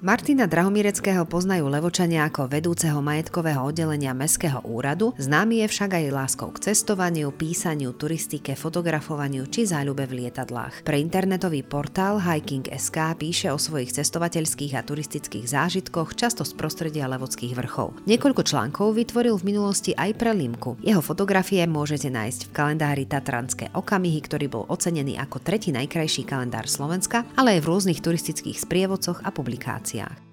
Martina Drahomireckého poznajú Levočania ako vedúceho majetkového oddelenia Mestského úradu, známy je však aj láskou k cestovaniu, písaniu, turistike, fotografovaniu či záľube v lietadlách. Pre internetový portál Hiking.sk píše o svojich cestovateľských a turistických zážitkoch často z prostredia Levockých vrchov. Niekoľko článkov vytvoril v minulosti aj pre Limku. Jeho fotografie môžete nájsť v kalendári Tatranské okamihy, ktorý bol ocenený ako tretí najkrajší kalendár Slovenska, ale aj v rôznych turistických sprievodcoch a publikáciách.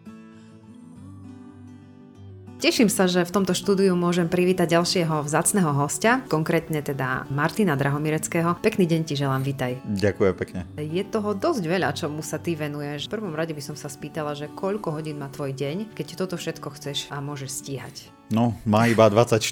Teším sa, že v tomto štúdiu môžem privítať ďalšieho vzácneho hostia, konkrétne teda Martina Drahomireckého. Pekný deň ti želám, vítaj. Ďakujem pekne. Je toho dosť veľa, čomu sa ty venuješ. V prvom rade by som sa spýtala, že koľko hodín má tvoj deň, keď toto všetko chceš a môžeš stíhať? No, má iba 24.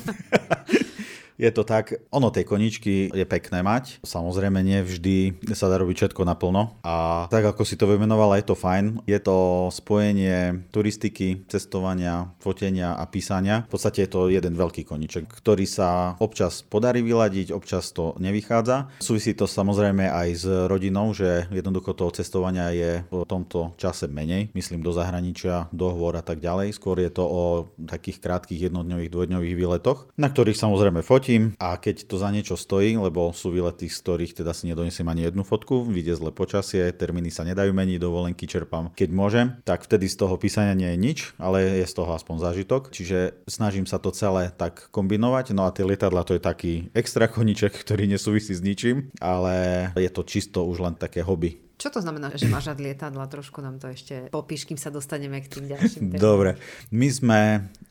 Je to tak, ono tej koničky je pekné mať, samozrejme nevždy sa dá robiť všetko naplno a tak ako si to vymenovala, je to fajn. Je to spojenie turistiky, cestovania, fotenia a písania. V podstate je to jeden veľký koniček, ktorý sa občas podarí vyladiť, občas to nevychádza. Súvisí to samozrejme aj s rodinou, že jednoducho toho cestovania je v tomto čase menej, myslím do zahraničia, dohovor a tak ďalej. Skôr je to o takých krátkych jednodňových, dvojdňových výletoch, na ktorých samozrejme fotím. A keď to za niečo stojí, lebo sú výlety, z ktorých teda si nedonesiem ani jednu fotku, vyjde zle počasie, termíny sa nedajú meniť, dovolenky čerpám keď môžem, tak vtedy z toho písania nie je nič, ale je z toho aspoň zážitok. Čiže snažím sa to celé tak kombinovať. No a tie lietadlá to je taký extra koniček, ktorý nesúvisí s ničím, ale je to čisto už len také hobby. Čo to znamená, že máš rád lietadla? Trošku nám to ešte popíš, kým sa dostaneme k tým ďalším témam. Dobre. My sme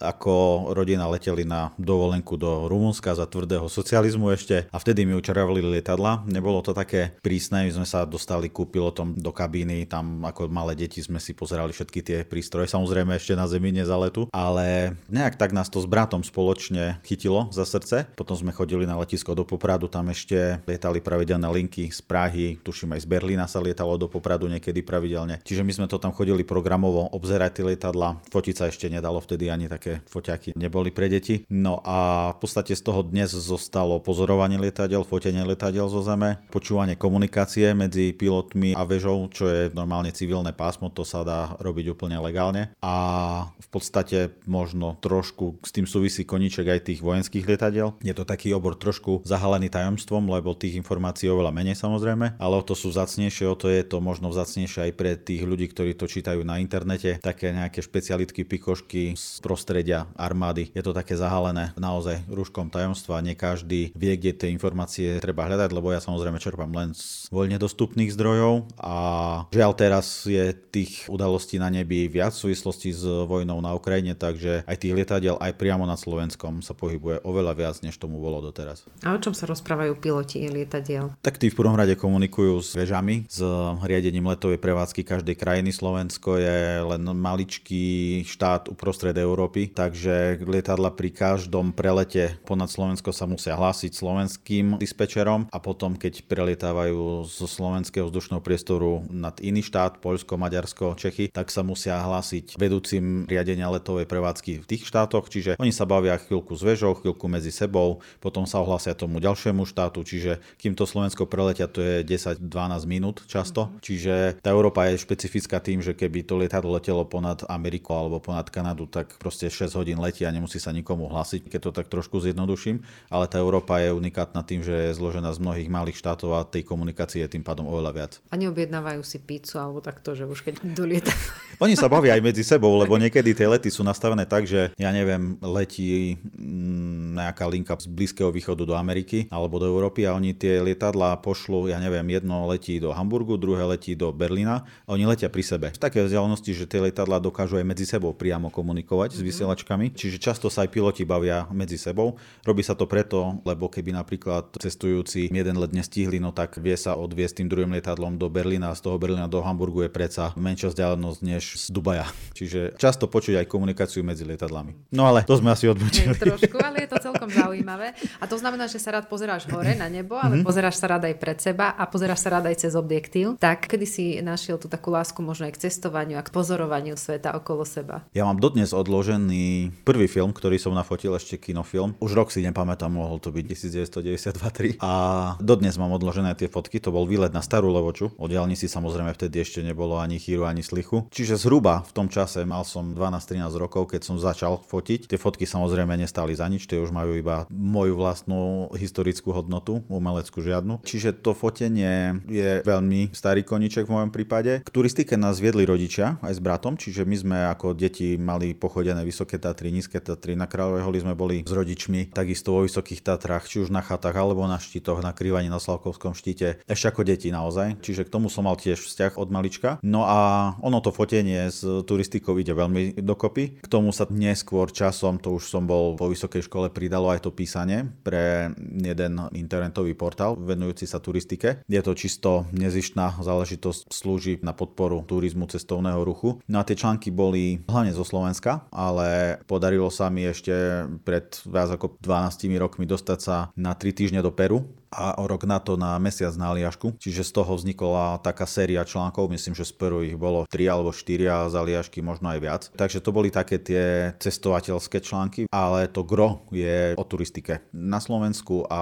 ako rodina leteli na dovolenku do Rumunska za tvrdého socializmu ešte a vtedy mi učarovali lietadla. Nebolo to také prísne, my sme sa dostali ku pilotom do kabíny, tam ako malé deti sme si pozerali všetky tie prístroje, samozrejme ešte na zemi, nie za letu, ale nejak tak nás to s bratom spoločne chytilo za srdce. Potom sme chodili na letisko do Popradu, tam ešte lietali pravidelné linky z Prahy, tuším aj z Berlína sa lietalo do Popradu niekedy pravidelne. Čiže my sme to tam chodili programovo obzerať tie lietadla. Fotiť sa ešte nedalo, vtedy ani také foťaky neboli pre deti. No a v podstate z toho dnes zostalo pozorovanie lietadiel, fotenie lietadiel zo zeme, počúvanie komunikácie medzi pilotmi a vežou, čo je normálne civilné pásmo, to sa dá robiť úplne legálne. A v podstate možno trošku s tým súvisí koníček aj tých vojenských lietadiel. Je to taký obor trošku zahalený tajomstvom, lebo tých informácií oveľa menej samozrejme, ale o to sú vzácnejšie, o to je to možno vzácnejšie aj pre tých ľudí, ktorí to čítajú na internete, také nejaké špecialitky, pikošky z prostredia armády. Je to také zahalené naozaj rúškom tajomstva, nie každý vie, kde tie informácie treba hľadať, lebo ja samozrejme čerpám len z voľne dostupných zdrojov a žiaľ teraz je tých udalostí na nebi viac v súvislosti s vojnou na Ukrajine, takže aj tých lietadiel aj priamo nad Slovenskom sa pohybuje oveľa viac, než tomu bolo doteraz. A o čom sa rozprávajú piloti lietadiel? Tak tí v prvom rade komunikujú s vežami, s riadením letovej prevádzky každej krajiny. Slovensko je len maličký štát uprostred Európy, takže lietadla pri každom prelete ponad Slovensko sa musia hlásiť slovenským dispečerom a potom, keď prelietávajú zo slovenského vzdušného priestoru nad iný štát, Poľsko, Maďarsko, Čechy, tak sa musia hlásiť vedúcim riadenia letovej prevádzky v tých štátoch, čiže oni sa bavia chvíľku s vežou, chvíľku medzi sebou, potom sa ohlásia tomu ďalšiemu štátu, čiže kým to Slovensko preletia, to je 10-12 minút často. Čiže tá Európa je špecifická tým, že keby to lietadlo letelo ponad Ameriku alebo ponad Kanadu, tak proste 6 hodín letí a nemusí sa nikomu hlásiť, keď to tak trošku zjednoduším, ale tá Európa je unikátna tým, že je zložená z mnohých malých štátov a tej komunikácie je tým pádom oveľa viac. A neobjednávajú si pizzu alebo takto, že už keď dolietajú. Oni sa bavia aj medzi sebou, lebo niekedy tie lety sú nastavené tak, že ja neviem, letí nejaká linka z Blízkeho východu do Ameriky alebo do Európy a oni tie lietadlá pošlú, ja neviem, jedno letí do Hamburgu, druhé letí do Berlína a oni letia pri sebe. V takej vzdialenosti, že tie lietadlá dokážu aj medzi sebou priamo komunikovať s vysielačkami, čiže často sa aj piloti bavia medzi sebou. Robí sa to preto, lebo keby napríklad cestujúci jeden let nestihli, no tak vie sa odviesť tým druhým lietadlom do Berlína a z toho Berlína do Hamburgu je predsa menšia vzdialenosť než z Dubaja. Čiže často počuť aj komunikáciu medzi lietadlami. No ale to sme asi odbočili. Trošku, ale je to celkom zaujímavé. A to znamená, že sa rád pozeráš hore na nebo, ale pozeráš sa rád aj pred seba a pozeráš sa rád aj cez objektív. perspektív. Tak kedy si našiel tú takú lásku možno aj k cestovaniu a k pozorovaniu sveta okolo seba? Ja mám dodnes odložený prvý film, ktorý som nafotil, ešte kinofilm. Už rok si nepamätám, mohol to byť 1992-3. A dodnes mám odložené tie fotky, to bol výlet na Starú Levoču. O diaľnici samozrejme vtedy ešte nebolo ani chýru, ani slichu. Čiže zhruba v tom čase mal som 12-13 rokov, keď som začal fotiť. Tie fotky samozrejme nestáli za nič, tie už majú iba moju vlastnú historickú hodnotu, umeleckú žiadnu. Čiže to fotenie je veľmi starý koníček v mojom prípade. K turistike nás viedli rodičia aj s bratom, čiže my sme ako deti mali pochodené Vysoké Tatry, Nízke Tatry. Na Kráľovej holi sme boli s rodičmi, takisto vo Vysokých Tatrách, či už na chatách alebo na štítoch, na Krývani, na Slavkovskom štíte. Ešte ako deti naozaj, čiže k tomu som mal tiež vzťah od malička. No a ono to fotenie s turistikou ide veľmi dokopy. K tomu sa neskôr časom, to už som bol po vysokej škole, pridalo aj to písanie pre jeden internetový portál venujúci sa turistike. Je to čisto nezištná záležitosť, slúži na podporu turizmu, cestovného ruchu. No a tie články boli hlavne zo Slovenska, ale podarilo sa mi ešte pred viac ako 12 rokmi dostať sa na 3 týždne do Peru a o rok na to na mesiac na Aliašku. Čiže z toho vznikla taká séria článkov, myslím, že z Peru ich bolo 3 alebo 4 a z Aliašky možno aj viac. Takže to boli také tie cestovateľské články, ale to gro je o turistike na Slovensku a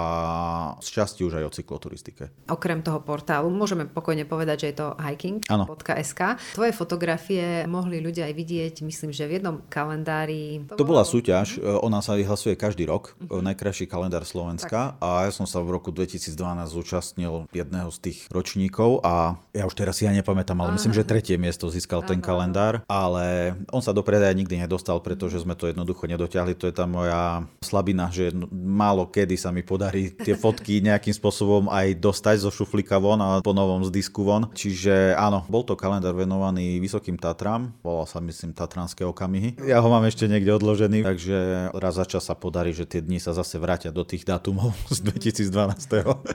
z časti už aj o cykloturistike. Okrem toho portálu môžeme pokojne povedať, že je to hiking.sk. Tvoje fotografie mohli ľudia aj vidieť, myslím, že v jednom kalendári. To bola súťaž, ona sa vyhlasuje každý rok, najkrajší kalendár Slovenska, tak. A ja som sa v roku 2012 zúčastnil jedného z tých ročníkov a ja už teraz si ja nepamätám, ale myslím, že 3. miesto získal ten kalendár, ale on sa do predaja nikdy nedostal, pretože sme to jednoducho nedotiahli. To je tá moja slabina, že málo kedy sa mi podarí tie fotky nejakým spôsobom aj dostať zo šuflíka von a po novom z disku von. Čiže áno, bol to kalendár venovaný Vysokým Tatram, volal sa myslím Tatranské okamihy. Ja ho mám ešte niekde odložený, takže raz za čas sa podarí, že tie dni sa zase vrátia do tých dátumov z 2012.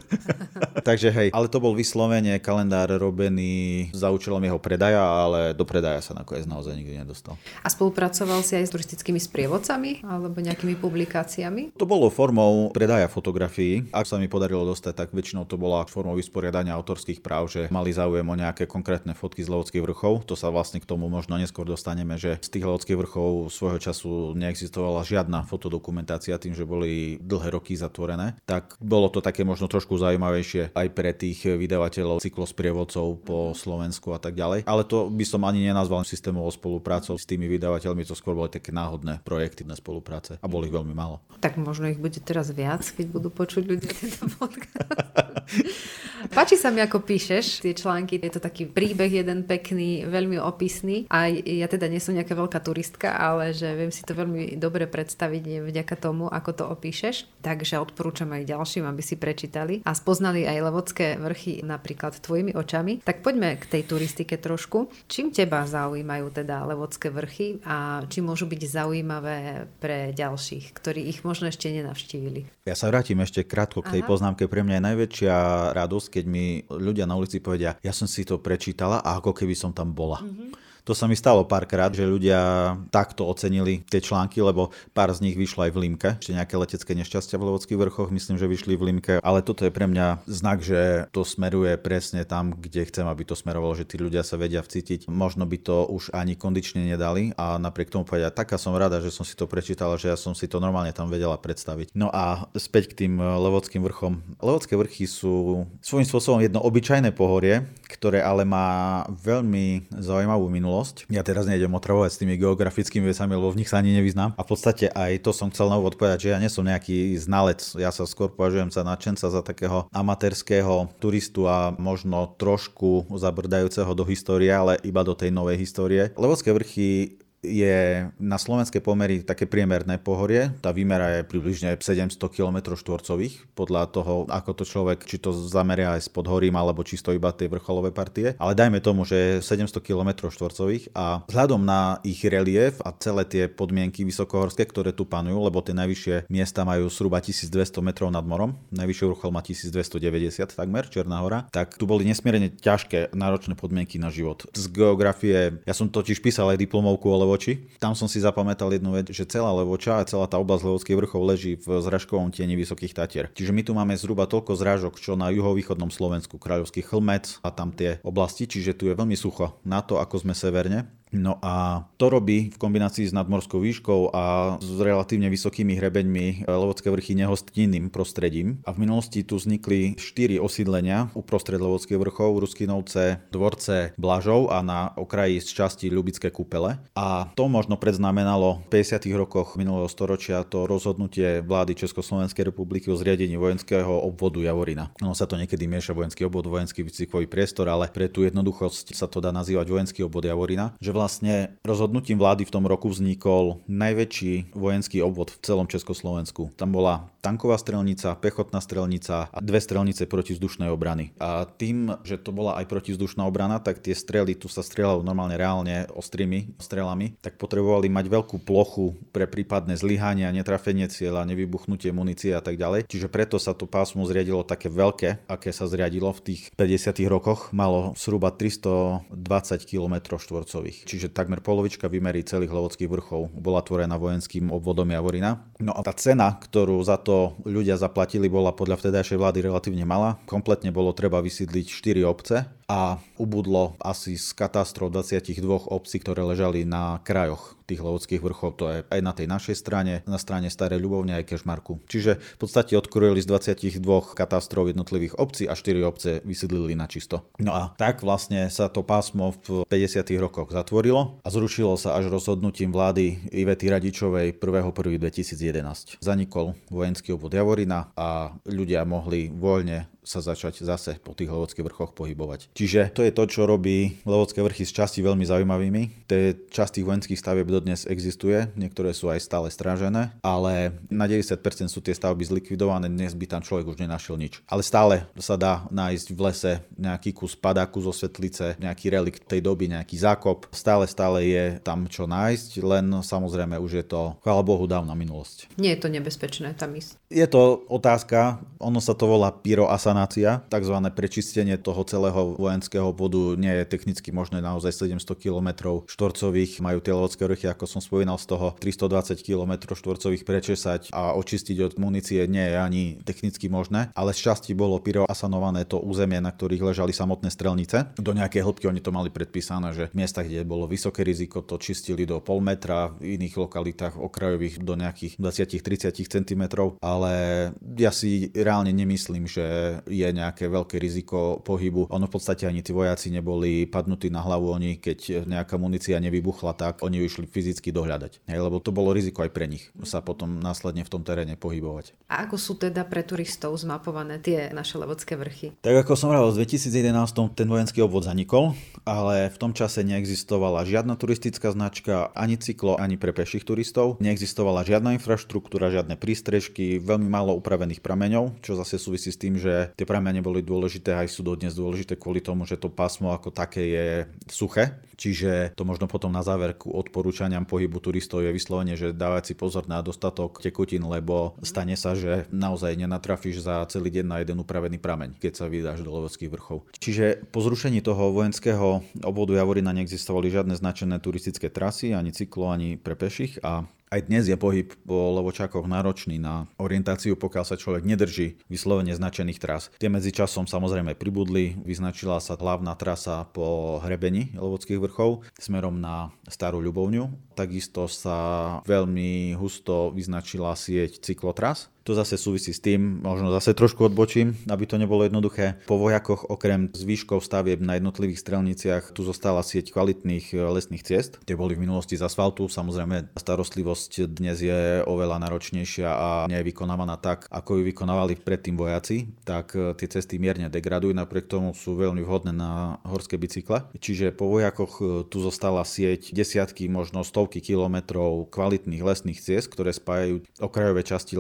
Takže hej, ale to bol vyslovene kalendár robený za účelom jeho predaja, ale do predaja sa nakoniec naozaj nikdy nedostal. A spolupracoval si aj s turistickými sprievodcami alebo nejakými publikáciami? To bolo formou predaja fotografií. Ak sa mi podarilo dostať, tak väčšinou to bola formou vysporiadania autorských práv, že mali záujem o nejaké konkrétne fotky z Levodských vrchov. To sa vlastne k tomu možno neskôr dostaneme, že z tých Levodských vrchov svojho času neexistovala žiadna fotodokumentácia tým, že boli dlhé roky zatvorené. Tak bolo to také možno trošku zaujímavejšie aj pre tých vydavateľov, cyklosprievodcov po Slovensku a tak ďalej. Ale to by som ani nenazval systémovou spoluprácou s tými vydavateľmi, to skôr boli také náhodné projekty na spolupráce a boli ich veľmi málo. Tak možno ich bude teraz viac, keď budú počuť ľudia tento podcast. Páči sa mi, ako píšeš tie články, je to taký príbeh jeden pekný, veľmi opisný a ja teda nie som nejaká veľká turistka, ale že viem si to veľmi dobre predstaviť vďaka tomu, ako to opíšeš. Takže odporúčam aj ďalším, aby si prečítali a spoznali aj Levodské vrchy napríklad tvojimi očami. Tak poďme k tej turistike trošku. Čím teba zaujímajú teda Levodské vrchy a či môžu byť zaujímavé pre ďalších, ktorí ich možno ešte nenavštívili? Ja sa vrátim ešte krátko k tej poznámke. Pre mňa je najväčšia radosť, keď mi ľudia na ulici povedia, ja som si to prečítala a ako keby som tam bola. To sa mi stalo párkrát, že ľudia takto ocenili tie články, lebo pár z nich vyšlo aj v Limke. Ešte nejaké letecké nešťastia v Levodských vrchoch, myslím, že vyšli v Limke. Ale toto je pre mňa znak, že to smeruje presne tam, kde chcem, aby to smerovalo, že tí ľudia sa vedia vcítiť. Možno by to už ani kondične nedali a napriek tomu povedať, taká som rada, že som si to prečítala, že ja som si to normálne tam vedela predstaviť. No a späť k tým Levodským vrchom. Levodské vrchy sú svojím spôsobom jedno obyčajné pohorie, ktoré ale má veľmi zaujímavú minulosť. Ja teraz nejdem otravovať s tými geografickými vecami, lebo v nich sa ani nevyznám. A v podstate aj to som chcel na úvod povedať, že ja nie som nejaký znalec. Ja sa skôr považujem za nadšenca, za takého amatérského turistu a možno trošku zabrdajúceho do histórie, ale iba do tej novej histórie. Levodské vrchy je na slovenské pomery také priemerné pohorie. Tá výmera je približne 700 km štvorcových, podľa toho, ako to človek, či to zameria aj s podhorím, alebo čisto iba tej vrcholové partie. Ale dajme tomu, že je 700 km štvorcových a vzhľadom na ich relief a celé tie podmienky vysokohorské, ktoré tu panujú, lebo tie najvyššie miesta majú zhruba 1200 metrov nad morom, najvyšší vrchol má 1290 takmer, Černá hora, tak tu boli nesmierne ťažké, náročné podmienky na život. Z geografie, ja som totiž písal aj diplomovku o Levoči. Tam som si zapamätal jednu vec, že celá Levoča a celá tá oblasť Levockých vrchov leží v zrážkovom tieni Vysokých Tatier. Čiže my tu máme zhruba toľko zrážok, čo na juhovýchodnom Slovensku, Kráľovský Chlmec a tam tie oblasti, čiže tu je veľmi sucho na to, ako sme severne. No a to robí v kombinácii s nadmorskou výškou a s relatívne vysokými hrebeňmi Levocké vrchy nehostným prostredím. A v minulosti tu vznikli 4 osídlenia uprostred Levockých vrchov, Ruskynovce, Dvorce, Blažov a na okraji z časti Ľubické Kúpele. A to možno predznamenalo v 50. rokoch minulého storočia to rozhodnutie vlády Československej republiky o zriadení vojenského obvodu Javorina. Ono sa to niekedy mieša vojenský obvod, vojenský výcvikový priestor, ale pre tú jednoduchosť sa to dá nazývať vojenský obvod Javorina, že vlastne rozhodnutím vlády v tom roku vznikol najväčší vojenský obvod v celom Československu. Tam bola tanková strelnica, pechotná strelnica a 2 strelnice protivzdušnej obrany. A tým, že to bola aj protivzdušná obrana, tak tie strely, tu sa strieľalo normálne reálne ostrými strelami, tak potrebovali mať veľkú plochu pre prípadné zlyhania, netrafenie cieľa, nevybuchnutie munície a tak ďalej. Čiže preto sa to pásmo zriadilo také veľké, aké sa zriadilo v tých 50. rokoch. Malo zhruba 320 km štvorcových. Čiže takmer polovička výmery celých Levockých vrchov bola tvorená vojenským obvodom Javorina. No a tá cena, ktorú za to ľudia zaplatili, bola podľa vtedajšej vlády relatívne malá. Kompletne bolo treba vysídliť 4 obce a ubudlo asi z katastrov 22 obcí, ktoré ležali na krajoch tých Levockých vrchov. To je aj na tej našej strane, na strane Starej Ľubovne aj Kežmarku. Čiže v podstate odkrojili z 22 katastrov jednotlivých obcí a 4 obce vysídlili na čisto. No a tak vlastne sa to pásmo v 50. rokoch zatvorilo a zrušilo sa až rozhodnutím vlády Ivety Radičovej 1.1.2011. Zanikol vojenský obvod Javorina a ľudia mohli voľne sa začať zase po tých Levockých vrchoch pohybovať. Čiže to je to, čo robí Levocké vrchy z časti veľmi zaujímavými. Tie časti vojenských stavieb dodnes existuje, niektoré sú aj stále strážené, ale na 90% sú tie stavby zlikvidované, dnes by tam človek už nenašiel nič. Ale stále sa dá nájsť v lese nejaký kus padáku zo svetlice, nejaký relikt tej doby, nejaký zákop. Stále je tam čo nájsť, len samozrejme už je to, chvála Bohu, dávna minulosť. Nie je to nebezpečné tam ísť. Je to otázka, ono sa to volá pyroasanácia, takzvané prečistenie toho celého vojenského obvodu nie je technicky možné, naozaj 700 km štvorcových majú tie Levocké vrchy, ako som spomínal, z toho 320 km štvorcových prečesať a očistiť od munície nie je ani technicky možné, ale z časti bolo pyroasanované to územie, na ktorých ležali samotné strelnice. Do nejakej hĺbky oni to mali predpísané, že v miestach, kde bolo vysoké riziko, to čistili do pol metra, v iných lokalitách okrajových do nejakých 20-30 cm, ale ja si reálne nemyslím, že je nejaké veľké riziko pohybu. Ono v podstate ani tí vojaci neboli padnutí na hlavu, oni keď nejaká munícia nevybuchla, tak oni ju išli fyzicky dohľadať. Lebo to bolo riziko aj pre nich sa potom následne v tom teréne pohybovať. A ako sú teda pre turistov zmapované tie naše Levocké vrchy? Tak ako som hovoril, v 2011 ten vojenský obvod zanikol, ale v tom čase neexistovala žiadna turistická značka, ani cyklo, ani pre peších turistov. Neexistovala žiadna infraštruktúra, žiadne prístrežky, veľmi málo upravených prameňov, čo zase súvisí s tým, že tie pramene boli dôležité, aj sú dodnes dôležité kvôli tomu, že to pásmo ako také je suché. Čiže to možno potom na záver ku odporúčaniam pohybu turistov je vyslovene, že dávať si pozor na dostatok tekutín, lebo stane sa, že naozaj nenatrafíš za celý deň na jeden upravený prameň, keď sa vydáš do Levockých vrchov. Čiže po zrušení toho vojenského obvodu Javorina neexistovali žiadne značené turistické trasy, ani cyklo, ani pre peších a aj dnes je pohyb po Levočákoch náročný na orientáciu, pokiaľ sa človek nedrží vyslovene značených trás. Tie medzičasom samozrejme pribudli, vyznačila sa hlavná trasa po hrebení Levockých vrchov smerom na Starú Ľubovňu. Takisto sa veľmi husto vyznačila sieť cyklotras. To zase súvisí s tým, možno zase trošku odbočím, aby to nebolo jednoduché. Po vojakoch okrem zvýškov stavieb na jednotlivých strelniciach tu zostala sieť kvalitných lesných ciest. Tie boli v minulosti z asfaltu, samozrejme starostlivosť dnes je oveľa náročnejšia a nie je vykonávaná tak, ako ju vykonávali predtým vojaci, tak tie cesty mierne degradujú, napriek tomu sú veľmi vhodné na horské bicykle. Čiže po vojakoch tu zostala sieť desiatky, možno stovky kilometrov kvalitných lesných ciest, ktoré spájajú okrajové časti Levockých vrchov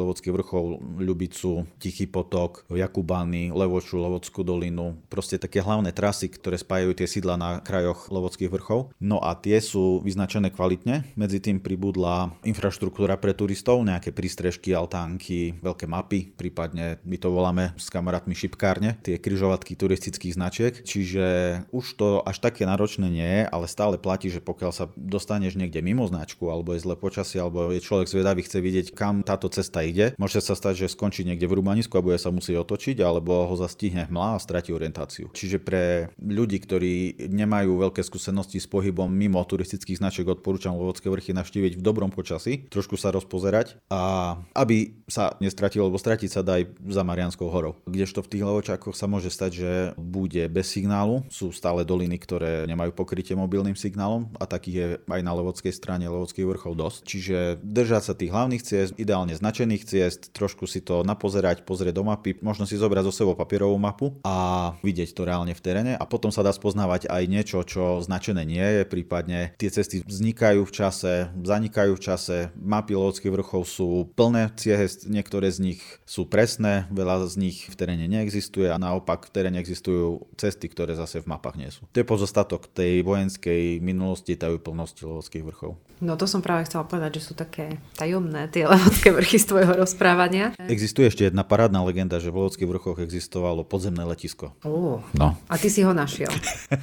vrchov, Ľubicu, Tichý potok, Jakubány, Levoču, Levockú dolinu. Proste také hlavné trasy, ktoré spájajú tie sídla na krajoch Levockých vrchov. No a tie sú vyznačené kvalitne. Medzi tým pribudla infraštruktúra pre turistov, nejaké prístrežky, altánky, veľké mapy, prípadne my to voláme s kamarátmi šipkárne, tie križovatky turistických značiek. Čiže už to až také náročné nie je, ale stále platí, že pokiaľ sa dostaneš niekde mimo značku, alebo je zlé počasie, alebo je človek zvedavý, chce vidieť, kam táto cesta ide, môže sa stať, že skončí niekde v Rubanisku a bude sa musieť otočiť, alebo ho zastihne hmla a stratí orientáciu. Čiže pre ľudí, ktorí nemajú veľké skúsenosti s pohybom mimo turistických značiek, odporúčam Levocké vrchy navštíviť v dobrom počasí, trošku sa rozpozerať a aby sa nestratilo, lebo stratiť sa dá aj za Marianskou horou. Kdežto v tých Levočákoch sa môže stať, že bude bez signálu, sú stále doliny, ktoré nemajú pokrytie mobilným signálom a takých je aj na levockej strane Levockých vrchov dosť. Čiže držať sa tých hlavných ciest, ideálne značených ciest, trošku si to napozerať, pozrieť do mapy, možno si zobrať zo sebou papierovú mapu a vidieť to reálne v teréne a potom sa dá spoznávať aj niečo, čo značené nie je, prípadne tie cesty vznikajú v čase, zanikajú v čase, mapy Levockých vrchov sú plné ciest, niektoré z nich sú presné, veľa z nich v teréne neexistuje a naopak v teréne existujú cesty, ktoré zase v mapách nie sú. To je pozostatok tej vojenskej minulosti, tajúplnosti Levockých vrchov. No to som práve chcela povedať, že sú také tajomné tie Levocké vrchy z tvojho rozprávania. Existuje ešte jedna parádna legenda, že v Levockých vrchoch existovalo podzemné letisko. No. A ty si ho našiel.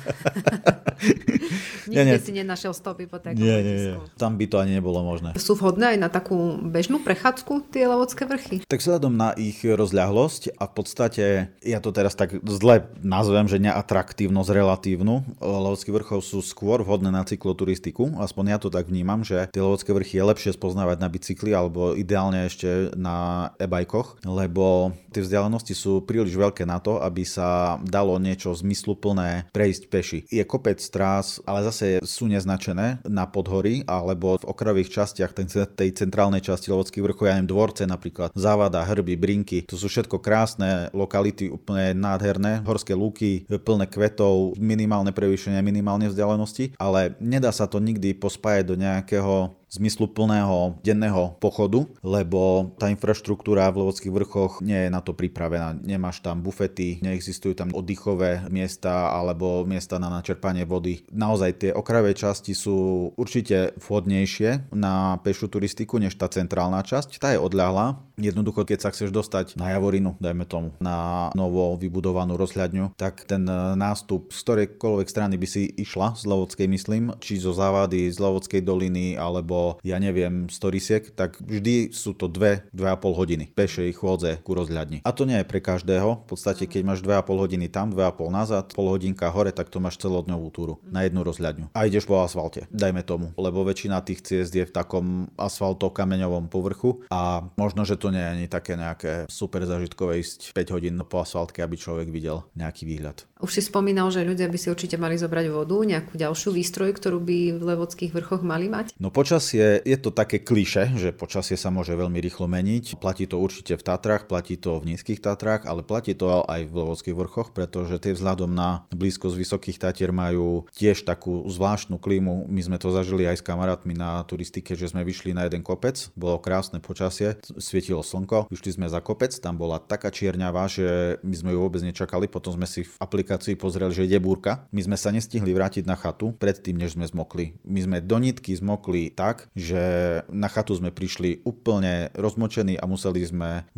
Nikde si nenašiel stopy po takom letisku. Tam by to ani nebolo možné. Sú vhodné aj na takú bežnú prechádzku tie Levocké vrchy? Tak vzhľadom na ich rozľahlosť a v podstate, ja to teraz tak zle nazvem, že neatraktívnosť relatívnu, Levocké vrchov sú skôr vhodné na cykloturistiku, aspoň ja to tak vnímam, že tie Levocké vrchy je lepšie spoznávať na bicykli alebo ideálne ešte na e-bajkoch, lebo tie vzdialenosti sú príliš veľké na to, aby sa dalo niečo zmysluplné prejsť peši. Je kopec trás, ale zase sú neznačené na podhorí alebo v okrajových častiach tej centrálnej časti Levockých vrchov, ja neviem, Dvorce napríklad, Závada, Hrby, Brinky, to sú všetko krásne lokality, úplne nádherné, horské lúky, plné kvetov, minimálne prevýšenie, minimálne vzdialenosti, ale nedá sa to nikdy pospájať do nejakého zmysluplného denného pochodu, lebo tá infraštruktúra v Levockých vrchoch nie je na to pripravená. Nemáš tam bufety, neexistujú tam oddychové miesta alebo miesta na načerpanie vody. Naozaj tie okrajové časti sú určite vhodnejšie na pešiu turistiku než tá centrálna časť. Tá je odľahlá. Jednoducho, keď sa chceš dostať na Javorinu, dajme tomu, na novo vybudovanú rozhľadňu, tak ten nástup z ktorejkoľvek strany by si išla, z Levockej myslím, či zo Závady, z Levockej doliny, alebo ja neviem, z Torisiek, tak vždy sú to 2,5 hodiny pešej chôdze ku rozhľadni. A to nie je pre každého. V podstate, keď máš 2,5 hodiny tam, 2,5 nazad, pol hodinka hore, tak to máš celodňovú túru na jednu rozhľadňu. A ideš po asfalte, dajme tomu, lebo väčšina tých ciest je v takom asfalto-kameňovom povrchu a možno, že to nie je ani také nejaké super zážitkové ísť 5 hodín po asfaltke, aby človek videl nejaký výhľad. Už si spomínal, že ľudia by si určite mali zobrať vodu, nejakú ďalšiu výstroj, ktorú by v Levockých vrchoch mali mať? No počasie, je to také klišé, že počasie sa môže veľmi rýchlo meniť. Platí to určite v Tatrách, platí to v Nízkych Tatrách, ale platí to aj v Levockých vrchoch, pretože tie vzhľadom na blízkosť Vysokých Tatier majú tiež takú zvláštnu klímu. My sme to zažili aj s kamarátmi na turistike, že sme vyšli na jeden kopec, bolo krásne počasie, svietilo slnko, vyšli sme za kopec, tam bola taká čierňava, že my sme ju vôbec nečakali, potom sme si v aplikácii pozreli, že ide búrka. My sme sa nestihli vrátiť na chatu predtým, než sme zmokli. My sme do nitky zmokli tak, že na chatu sme prišli úplne rozmočení a museli sme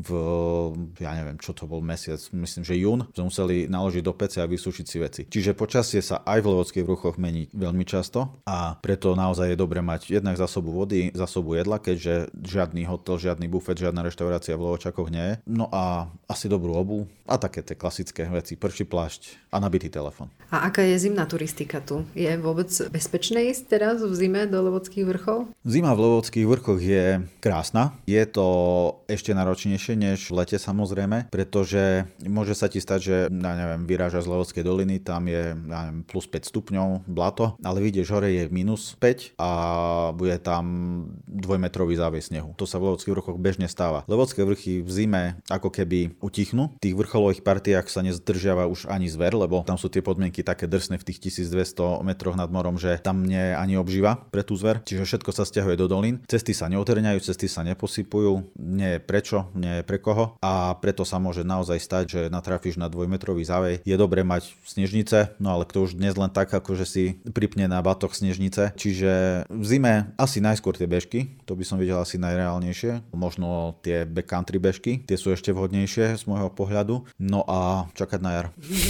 ja neviem, čo to bol mesiac, myslím, že jún, sme museli naložiť do pece a vysušiť si veci. Čiže počasie sa aj v Levockých vrchoch mení veľmi často a preto naozaj je dobre mať jednak zásobu vody, zásobu jedla, keďže žiadny hotel, žiadny bufet, žiadna reštaurácia v Levočakoch nie je. No a asi dobrú obuv a také tie klasické veci, prší plášť a nabitý telefón. A aká je zimná turistika tu? Je vôbec bezpečné ísť teraz v zime do Levockých vrchov? Zima v Levockých vrchoch je krásna. Je to ešte náročnejšie než v lete samozrejme, pretože môže sa ti stať, že vyrážaš z Levockej doliny, tam je plus 5 stupňov blato, ale vidieš hore je minus 5 a bude tam 2-metrový záves snehu. To sa v Levockých vrchoch bežne stáva. Levocké vrchy v zime ako keby utichnú. V tých vrcholových partiách sa nezdržiava už ani zver, lebo tam sú tie podmienky také drsné v tých 1200 metroch nad morom, že tam nie je ani obživa pre tú zver. Čiže všetko sa sťahuje do dolín. Cesty sa neotrňajú, cesty sa neposypujú, nie je prečo, nie je pre koho a preto sa môže naozaj stať, že natrafíš na 2-metrový závej. Je dobré mať snežnice, no ale kto už dnes len tak, akože si pripne na batoh snežnice. Čiže v zime asi najskôr tie bežky, to by som videl asi najreálnejšie. Možno tie backcountry bežky, tie sú ešte vhodnejšie z môjho pohľadu. No a čakať na jar.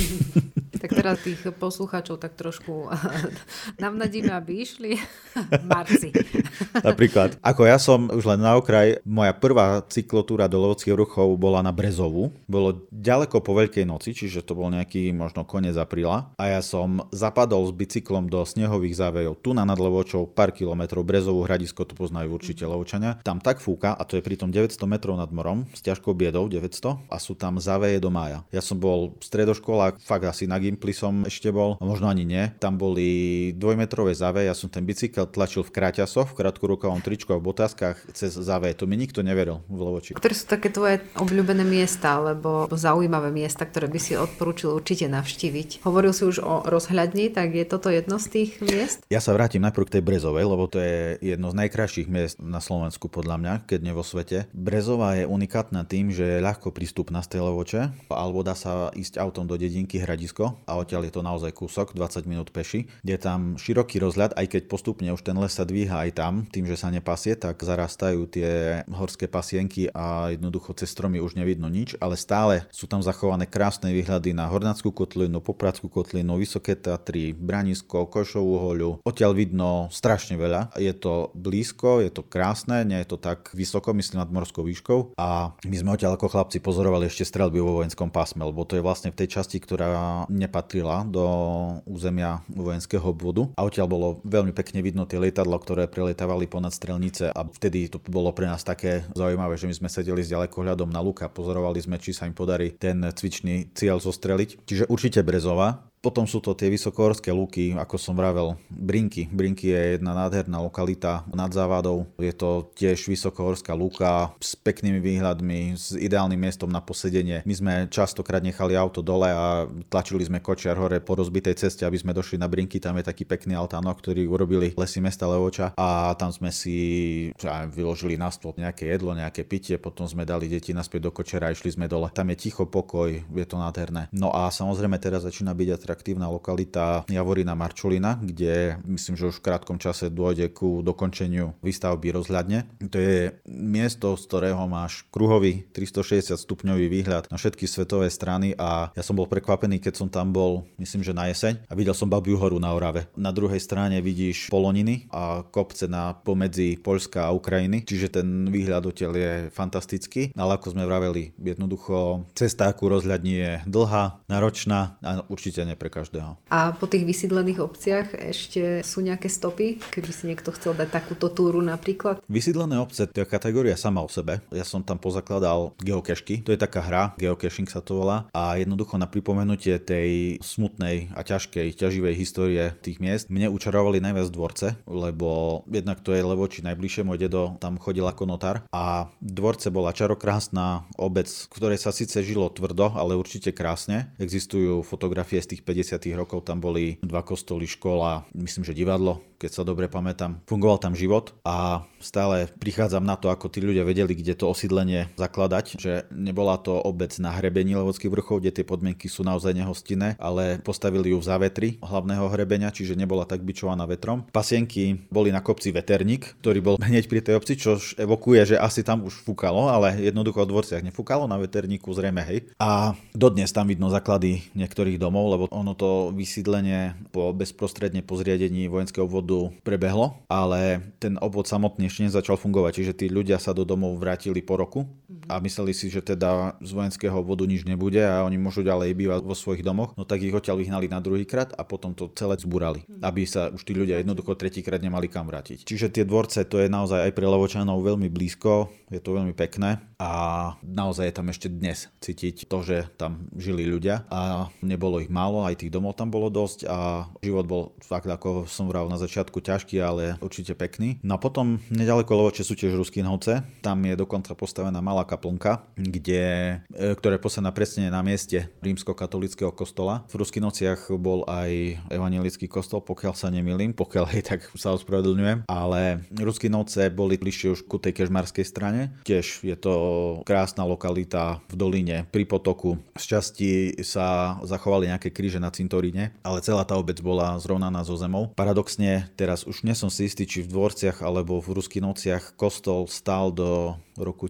Tak teraz tých poslucháčov tak trošku navnadíme, aby išli v marci. Napríklad. Ako ja som už len na okraj, moja prvá cyklotúra do Levockých Vrchov bola na Brezovu. Bolo ďaleko po Veľkej noci, čiže to bol nejaký možno koniec apríla. A ja som zapadol s bicyklom do snehových závejov. Tu nad Levočou pár kilometrov. Brezovú Hradisko, to poznajú určite Levočania. Tam tak fúka, a to je pritom 900 metrov nad morom, s ťažkou biedou 900, a sú tam záveje do mája. Ja som bol stredoškolák, fakt asi na Gimply som ešte bol, možno ani nie. Tam boli 2-metrové záveje, ja som ten bicykel tlačil v kráťasoch, v krátkorukavom tričku a v botáskach cez záveje. To mi nikto neveril v Levoči. Ktoré sú také tvoje obľúbené miesta, alebo zaujímavé miesta, ktoré by si odporúčil určite navštíviť? Hovoril si už o rozhľadni, tak je toto jedno z tých miest? Ja sa vrátim najprv k tej Brezovej, lebo to je jedno z najkrajších miest na Slovensku podľa mňa, keď nie vo svete. Brezová je unikátna tým, že je ľahko prístupná z tej Levoče, alebo dá sa ísť autom do dedinky Hradisko a odtiaľ je to naozaj kúsok, 20 minút peši. Je tam široký rozhľad, aj keď postupne už ten les sa dvíha aj tam, tým, že sa nepasie, tak zarastajú tie horské pasienky a jednoducho cez stromy už nevidno nič, ale stále sú tam zachované krásne výhľady na Hornácku kotlinu, Popradskú kotlinu, Vysoké Tatry, Branisko, Košovú hoľu. Odtiaľ vidno strašne veľa. Je to blízko, je to krásne, nie je to tak vysoko, myslím nad morskou výškou, a my sme odtiaľ ako chlapci pozorovali ešte streľby vo vojenskom pásme, lebo to je vlastne v tej časti, ktorá nepatrila do územia vojenského obvodu, a odtiaľ bolo veľmi pekne vidno tie lietadlá, ktoré prelietávali ponad strelnice, a vtedy to bolo pre nás také zaujímavé, že my sme sedeli s ďalekohľadom na luk a pozorovali sme, či sa im podarí ten cvičný cieľ zostreliť. Čiže určite Brezová. Potom sú to tie vysokohorské lúky, ako som vravel, Brinky. Brinky je jedna nádherná lokalita nad Závadou. Je to tiež vysokohorská lúka s peknými výhľadmi, s ideálnym miestom na posedenie. My sme častokrát nechali auto dole a tlačili sme kočiar hore po rozbitej ceste, aby sme došli na Brinky. Tam je taký pekný altánok, ktorý urobili Lesy mesta Levoča, a tam sme si vyložili na stôl nejaké jedlo, nejaké pitie, potom sme dali deti naspäť do kočiara a išli sme dole. Tam je ticho, pokoj, je to nádherné. No a samozrejme teraz začína byť atraktívna lokalita Javorina Marčulina, kde myslím, že už v krátkom čase dôjde ku dokončeniu výstavby rozhľadne. To je miesto, z ktorého máš kruhový 360 stupňový výhľad na všetky svetové strany, a ja som bol prekvapený, keď som tam bol, myslím, že na jeseň, a videl som Babiu horu na Orave. Na druhej strane vidíš Poloniny a kopce na pomedzi Poľska a Ukrajiny, čiže ten výhľad odtiaľ je fantastický, ale ako sme vraveli, jednoducho cesta ku rozhľadni je dlhá, náročná a určite pre každého. A po tých vysídlených obciach ešte sú nejaké stopy, keby si niekto chcel dať takúto túru napríklad? Vysídlené obce, to je kategória sama o sebe. Ja som tam pozakladal geocacheky, to je taká hra, geocaching sa to volá, a jednoducho na pripomenutie tej smutnej a ťažkej, ťaživej histórie tých miest mne učarovali najviac Dvorce, lebo jednak to je Levoči najbližšie, môj dedo tam chodil ako notár, a Dvorce bola čarokrásna obec, v ktorej sa síce žilo tvrdo, ale určite krásne. Existujú fotografie z tých 50. rokov, tam boli 2 kostoly, škola, myslím, že divadlo, keď sa dobre pamätám. Fungoval tam život, a stále prichádzam na to, ako tí ľudia vedeli, kde to osídlenie zakladať, že nebola to obec na hrebení Levockých vrchov, kde tie podmienky sú naozaj nehostinné, ale postavili ju v závetri hlavného hrebenia, čiže nebola tak bičovaná vetrom. Pasienky boli na kopci Veterník, ktorý bol hneď pri tej obci, čo evokuje, že asi tam už fúkalo, ale jednoducho v Dvorciach nefúkalo, na Veterníku zrejme, hej. A dodnes tam vidno základy niektorých domov, lebo ono to vysídlenie bezprostredne po zriadení vojenského obvodu prebehlo, ale ten obvod samotný ešte nezačal fungovať, čiže tí ľudia sa do domov vrátili po roku a mysleli si, že teda z vojenského obvodu nič nebude a oni môžu ďalej bývať vo svojich domoch, no tak ich odtiaľ vyhnali na druhýkrát a potom to celé zbúrali, aby sa už tí ľudia jednoducho tretíkrát nemali kam vrátiť. Čiže tie Dvorce, to je naozaj aj pre Levočanov veľmi blízko, je to veľmi pekné a naozaj je tam ešte dnes cítiť to, že tam žili ľudia a nebolo ich málo, aj tých domov tam bolo dosť a život bol fakt, ako som vral na začiatku, ťažký, ale určite pekný. No a potom nedaleko Levoče sú tiež Ruskynovce, tam je dokonca postavená malá kaplnka, ktorá je postavená presne na mieste rímskokatolického kostola. V Ruskynovciach bol aj evanjelický kostol, pokiaľ sa nemýlim, pokiaľ hej, tak sa ospravedlňujem, ale Ruskynovce boli bližšie už ku tej kežmarskej strane. Tiež je to krásna lokalita v doline pri potoku. Z časti sa zachovali nejaké kríže na cintoríne, ale celá tá obec bola zrovnaná so zemou. Paradoxne, teraz už nie som si istý, či v Dvorciach alebo v Ruskynovciach kostol stál do roku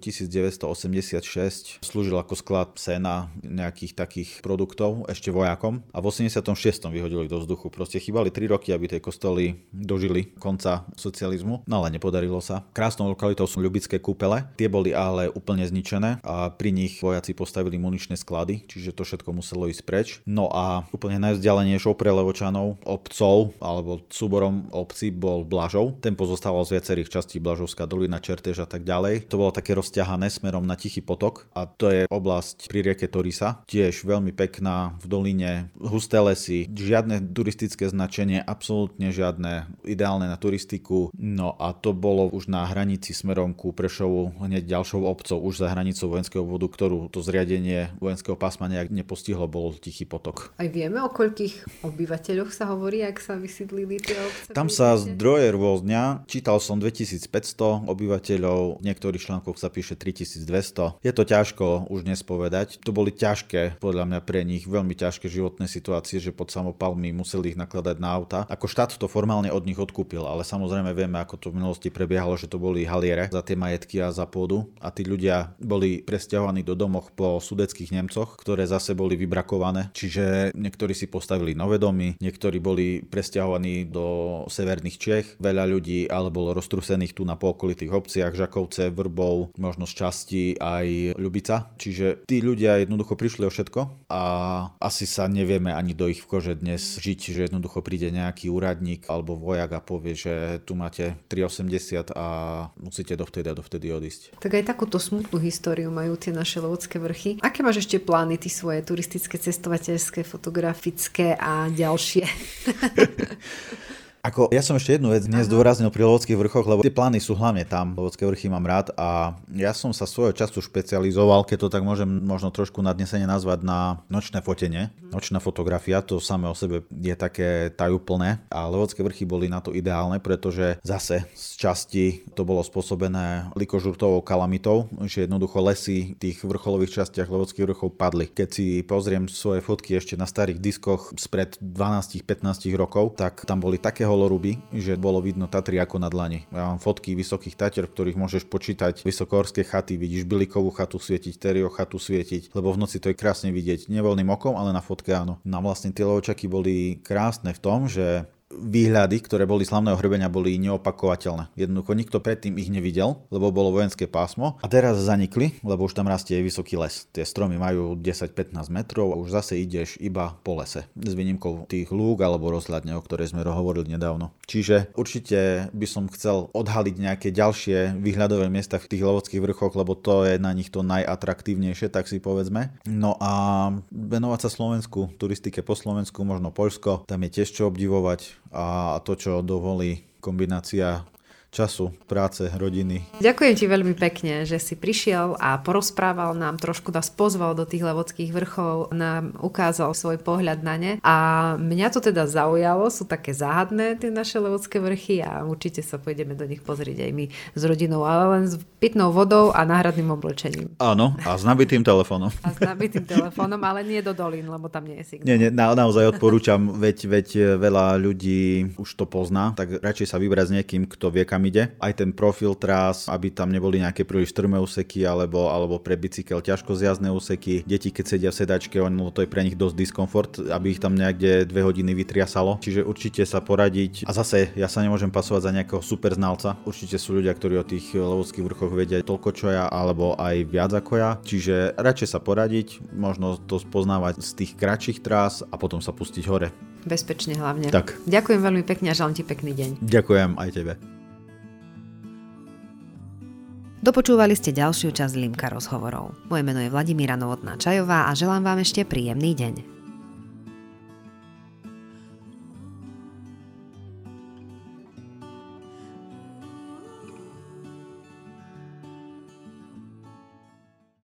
1986, slúžil ako sklad sena, nejakých takých produktov ešte vojakom a v 86. vyhodili do vzduchu. Proste chýbali 3 roky, aby tie kostoly dožili konca socializmu, no ale nepodarilo sa. Krásnou lokalitou sú Ľubické kúpele, tie boli ale úplne zničené a pri nich vojaci postavili muničné sklady, čiže to všetko muselo ísť preč. No a úplne najvzdialenejšou pre Levočanov obcov alebo súborom obcí bol Blažov. Ten pozostával z viacerých častí, Blažovská dolina, Čertéž a tak ďalej. To bolo také rozťahané smerom na Tichý potok a to je oblasť pri rieke Torisa. Tiež veľmi pekná, v doline husté lesy, žiadne turistické značenie, absolútne žiadne, ideálne na turistiku. No a to bolo už na hranici smerom ku Prešovu, hneď ďalšou obcov, už za hranicou vojenského obvodu, ktorú to zriadenie vojenského pásma nejak nepostihlo, bol Tichý potok. Aj vieme, o koľkých obyvateľoch sa hovorí, ak sa vysídlili tie obce? Tam sa zdroje rôznia. Čítal som 2500 obyvateľov, v niektorých článkoch sa píše 3200. Je to ťažko už dnes povedať. To boli ťažké, podľa mňa pre nich veľmi ťažké životné situácie, že pod samopalmi museli ich nakladať na auta. Ako štát to formálne od nich odkúpil, ale samozrejme vieme, ako to v minulosti prebiehalo, že to boli haliere za tie majetky a za pôdu a tí ľudia boli presťahovaní do domov po sudetských Nemcoch, ktoré zase boli vybrakované. Čiže niektorí si postavili nové domy, niektorí boli presťahovaní do severných Čech. Veľa ľudí ale bolo roztrusených tu na pookolitých obciach, Žakovce, Vrbov, možno z časti aj Ľubica. Čiže tí ľudia jednoducho prišli o všetko a asi sa nevieme ani do ich kože dnes žiť, že jednoducho príde nejaký úradník alebo vojak a povie, že tu máte 3,80 a musíte dovtedy a dovtedy odísť. Tak aj takúto smutnú históriu majú tie naše Levocké vrchy. Aké máš ešte plány, ty svoje turistické, cestovateľské, fotografické a ďalšie? Ja som ešte jednu vec dnes zdôraznil pri Levockých vrchoch, lebo tie plány sú hlavne tam. Levocké vrchy mám rád a ja som sa svojho času špecializoval, keď to tak môžem možno trošku nadnesene nazvať, na nočné fotenie. Nočná fotografia, to samé o sebe je také tajúplné a Levocké vrchy boli na to ideálne, pretože zase z časti to bolo spôsobené likožurtovou kalamitou, že jednoducho lesy v tých vrcholových častiach Levockých vrchov padli. Keď si pozriem svoje fotky ešte na starých diskoch spred 12-15 rokov, tak tam boli také holoruby, že bolo vidno Tatry ako na dlani. Ja mám fotky Vysokých Tatier, v ktorých môžeš počítať vysokohorské chaty, vidíš Bilikovú chatu svietiť, Terio chatu svietiť, lebo v noci to je krásne vidieť nevoľným okom, ale na fotke áno. No vlastne tie Levočaky boli krásne v tom, že výhľady, ktoré boli z hlavného hrebenia, boli neopakovateľné. Jednoducho nikto predtým ich nevidel, lebo bolo vojenské pásmo a teraz zanikli, lebo už tam rastie vysoký les. Tie stromy majú 10-15 metrov a už zase ideš iba po lese. S výnimkou tých lúk alebo rozhľadne, o ktorej sme hovorili nedávno. Čiže určite by som chcel odhaliť nejaké ďalšie výhľadové miesta v tých Levockých vrchoch, lebo to je na nich to najatraktívnejšie, tak si povedzme. No a venovať sa Slovensku, turistike po Slovensku, možno Poľsko, tam je tiež čo obdivovať. A to, čo dovolí kombinácia času, práce, rodiny. Ďakujem ti veľmi pekne, že si prišiel a porozprával nám, trošku nás pozval do tých Levockých vrchov, nám ukázal svoj pohľad na ne a mňa to teda zaujalo, sú také záhadné tie naše Levocké vrchy a určite sa pôjdeme do nich pozrieť aj my s rodinou, ale len s pitnou vodou a náhradným oblečením. Áno, a s nabitým telefónom. A s nabitým telefónom, ale nie do dolín, lebo tam nie je signál. Nie, naozaj odporúčam, veď veľa ľudí už to pozná, tak radšej sa vybrať s niekým, kto vie, kam ide. Aj ten profil trás, aby tam neboli nejaké príliš strmé úseky alebo pre bicykel ťažko zjazdné úseky. Deti, keď sedia v sedačke, to je pre nich dosť diskomfort, aby ich tam niekde 2 hodiny vytriasalo. Čiže určite sa poradiť. A zase, ja sa nemôžem pasovať za nejakého super znalca. Určite sú ľudia, ktorí o tých Levockých vrchoch vedia toľko čo ja, alebo aj viac ako ja. Čiže radšej sa poradiť, možno to spoznávať z tých kratších trás a potom sa pustiť hore. Bezpečne hlavne. Tak. Ďakujem veľmi pekne a želám ti pekný deň. Ďakujem aj tebe. Dopočúvali ste ďalšiu časť Limka rozhovorov. Moje meno je Vladimíra Novotná-Čajová a želám vám ešte príjemný deň.